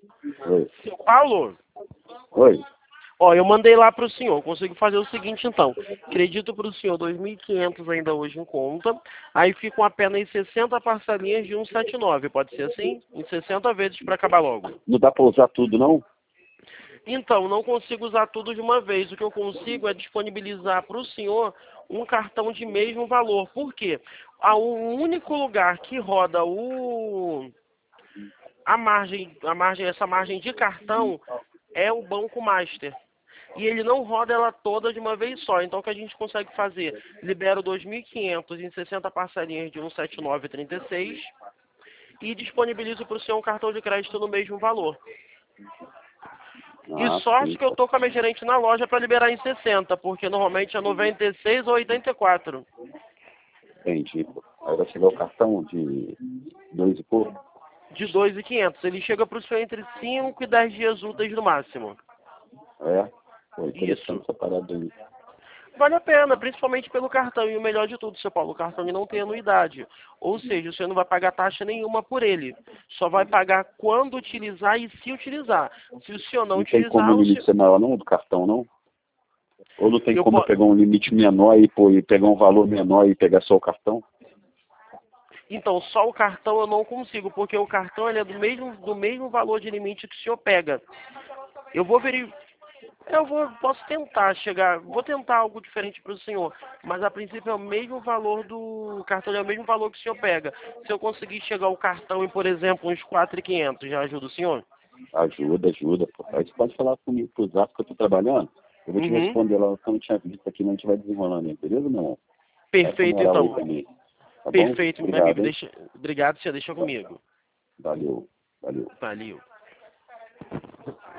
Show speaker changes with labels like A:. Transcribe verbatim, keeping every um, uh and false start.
A: Oi.
B: Seu Paulo,
A: Oi.
B: ó, eu mandei lá para o senhor. Eu consigo fazer o seguinte, então. Acredito para o senhor dois mil e quinhentos ainda hoje em conta. Aí ficam apenas sessenta parcelinhas de cento e setenta e nove. Pode ser assim? Em sessenta vezes para acabar logo.
A: Não dá pra usar tudo, não?
B: Então, não consigo usar tudo de uma vez. O que eu consigo é disponibilizar para o senhor um cartão de mesmo valor. Por quê? Ah, o único lugar que roda o a margem, a margem, essa margem de cartão é o Banco Master. E ele não roda ela toda de uma vez só. Então, o que a gente consegue fazer? Libero dois mil e quinhentos em sessenta parcelinhas de cento e setenta e nove vírgula trinta e seis e disponibilizo para o senhor um cartão de crédito no mesmo valor. E
A: Ah,
B: sorte
A: sim.
B: que eu tô com a minha gerente na loja para liberar em sessenta, porque normalmente é noventa e seis ou oitenta e quatro.
A: Entendi. Aí vai chegar o cartão de dois e pouco?
B: De dois mil e quinhentos. Ele chega para o senhor entre cinco e dez dias úteis no máximo.
A: É. Pô, interessante
B: Isso.
A: essa parada aí.
B: Vale a pena, principalmente pelo cartão. E o melhor de tudo, seu Paulo, o cartão ele não tem anuidade. Ou seja, você não vai pagar taxa nenhuma por ele. Só vai pagar quando utilizar e se utilizar. Se o senhor não
A: Não tem como
B: utilizar,
A: o
B: o
A: limite
B: senhor...
A: ser maior não do cartão, não? Ou não tem
B: eu
A: como eu
B: po...
A: pegar um limite menor e, pô, e pegar um valor menor e pegar só o cartão?
B: Então, só o cartão eu não consigo, porque o cartão ele é do mesmo, do mesmo valor de limite que o senhor pega. Eu vou verificar. Eu vou, posso tentar chegar, vou tentar algo diferente para o senhor, mas a princípio é o mesmo valor do cartão, é o mesmo valor que o senhor pega. Se eu conseguir chegar o cartão em, por exemplo, uns quatro mil e quinhentos, já ajuda o senhor?
A: Ajuda, ajuda, pô. Aí você pode falar comigo pro zap que eu tô trabalhando. Eu vou te
B: Uhum.
A: responder lá, que eu não tinha visto aqui, não. A gente vai desenrolando aí, beleza, meu irmão? Essa
B: Perfeito,
A: moral aí
B: então.
A: também. Tá bom?
B: Perfeito, meu amigo.
A: Obrigado, hein?
B: Deixa... Obrigado, senhor. Deixa comigo.
A: Valeu, valeu.
B: Valeu.